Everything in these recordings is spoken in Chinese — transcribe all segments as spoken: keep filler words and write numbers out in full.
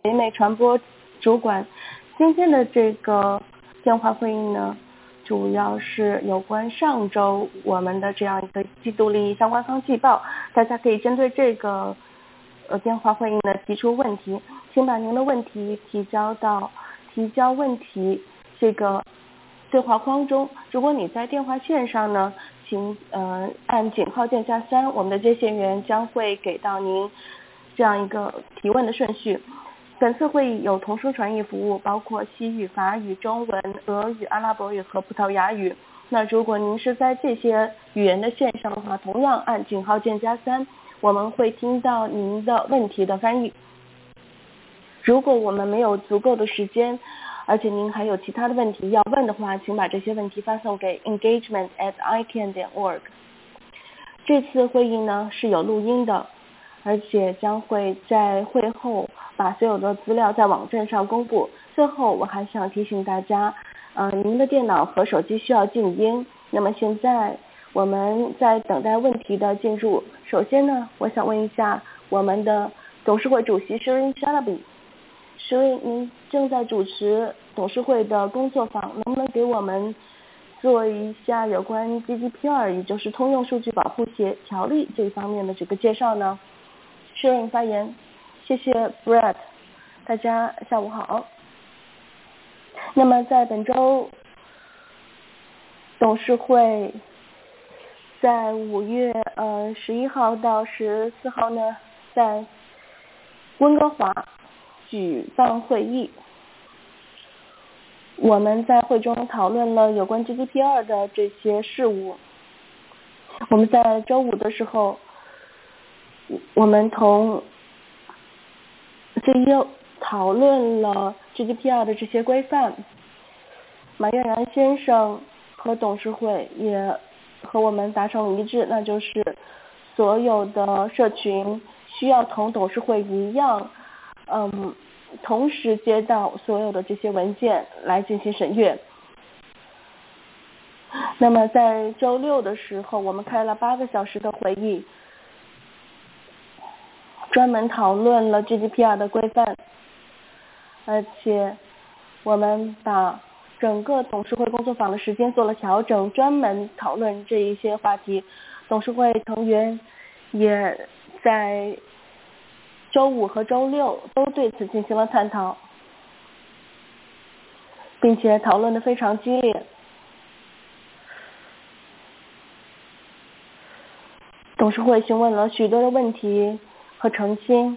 北美传播主管。今天的这个电话会议呢，主要是有关上周我们的这样一个季度利益相关方季报，大家可以针对这个呃电话会议呢提出问题，请把您的问题提交到提交问题这个对话框中。如果你在电话线上呢，请呃按井号键加三，我们的接线员将会给到您这样一个提问的顺序。本次会议有同声传译服务，包括西语、法语、中文、俄语、阿拉伯语和葡萄牙语。那如果您是在这些语言的线上的话，同样按井号键加三，我们会听到您的问题的翻译。如果我们没有足够的时间，而且您还有其他的问题要问的话，请把这些问题发送给 engagement at i c a n 点 org。 这次会议呢是有录音的，而且将会在会后把所有的资料在网站上公布。最后我还想提醒大家，呃，您的电脑和手机需要静音。那么现在我们在等待问题的进入。首先呢，我想问一下我们的董事会主席 Shirin Shalabi。所以您正在主持董事会的工作坊，能不能给我们做一下有关 G D P R 也就是通用数据保护协条例这一方面的这个介绍呢？是让你发言。谢谢 Brett， 大家下午好。那么在本周董事会在五月呃十一号到十四号呢，在温哥华举办会议。我们在会中讨论了有关 G D P R 的这些事务。我们在周五的时候，我们同 C E O 讨论了 G D P R 的这些规范。马悦然先生和董事会也和我们达成了一致，那就是所有的社群需要同董事会一样，嗯，同时接到所有的这些文件来进行审阅。那么在周六的时候，我们开了八个小时的会议，专门讨论了 G D P R 的规范，而且我们把整个董事会工作坊的时间做了调整，专门讨论这一些话题。董事会成员也在周五和周六都对此进行了探讨，并且讨论得非常激烈。董事会询问了许多的问题和澄清。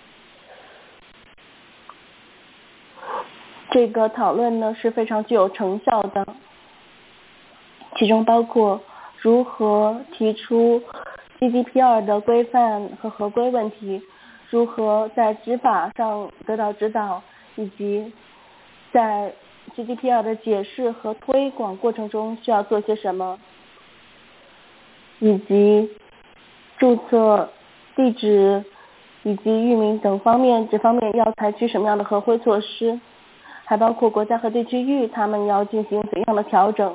这个讨论呢是非常具有成效的，其中包括如何提出 G D P R 的规范和合规问题，如何在执法上得到指导，以及在 G D P R 的解释和推广过程中需要做些什么，以及注册、地址以及域名等方面，这方面要采取什么样的合规措施，还包括国家和地区域他们要进行怎样的调整，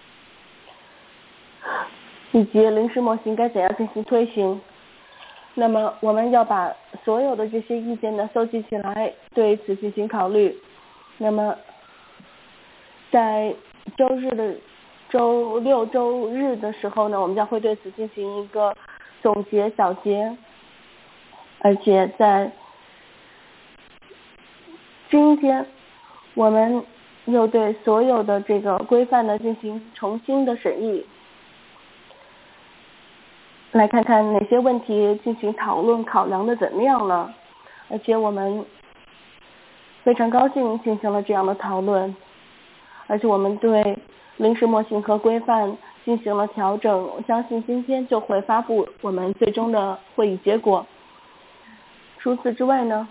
以及临时模型该怎样进行推行。那么我们要把所有的这些意见呢搜集起来，对此进行考虑。那么在周日的周六周日的时候呢，我们将会对此进行一个总结小结，而且在今天我们又对所有的这个规范呢进行重新的审议，来看看哪些问题进行讨论考量的怎么样了。而且我们非常高兴进行了这样的讨论，而且我们对临时模型和规范进行了调整，我相信今天就会发布我们最终的会议结果。除此之外呢，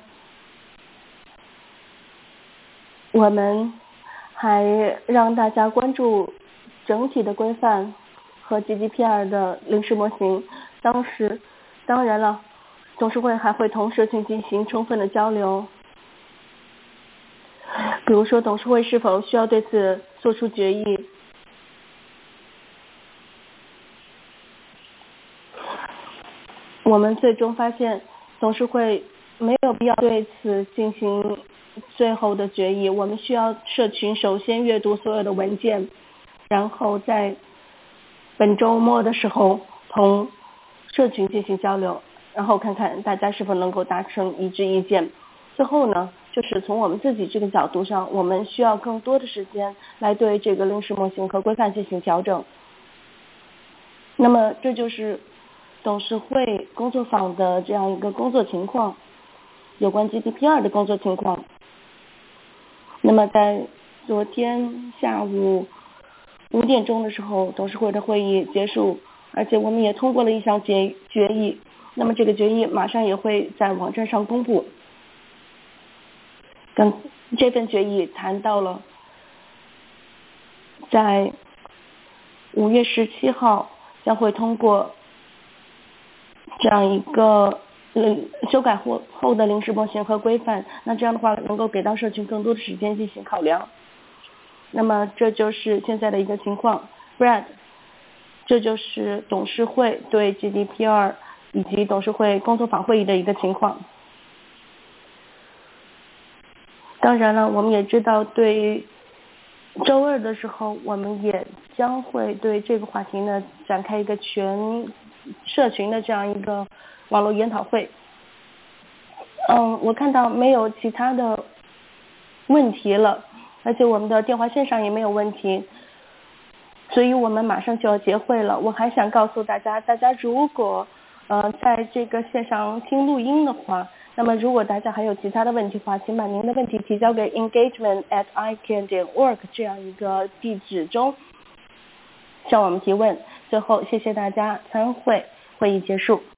我们还让大家关注整体的规范和 G D P R 的临时模型。当时当然了，董事会还会同社群进行充分的交流，比如说董事会是否需要对此做出决议。我们最终发现董事会没有必要对此进行最后的决议。我们需要社群首先阅读所有的文件，然后在本周末的时候同社群进行交流，然后看看大家是否能够达成一致意见。最后呢，就是从我们自己这个角度上，我们需要更多的时间来对这个临时模型和规范进行调整。那么这就是董事会工作坊的这样一个工作情况，有关 G D P R 的工作情况。那么在昨天下午五点钟的时候，董事会的会议结束，而且我们也通过了一项决决议。那么这个决议马上也会在网站上公布。跟这份决议谈到了在五月十七号将会通过这样一个修改后后的临时模型和规范，那这样的话能够给到社群更多的时间进行考量。那么这就是现在的一个情况。 Brad， 这就是董事会对 G D P R 以及董事会工作坊会议的一个情况。当然了，我们也知道对于周二的时候，我们也将会对这个话题呢展开一个全社群的这样一个网络研讨会。嗯，我看到没有其他的问题了，而且我们的电话线上也没有问题，所以我们马上就要结会了。我还想告诉大家，大家如果呃在这个线上听录音的话，那么如果大家还有其他的问题的话，请把您的问题提交给 engagement at i c a n 点 org 这样一个地址中向我们提问。最后谢谢大家参会，会议结束。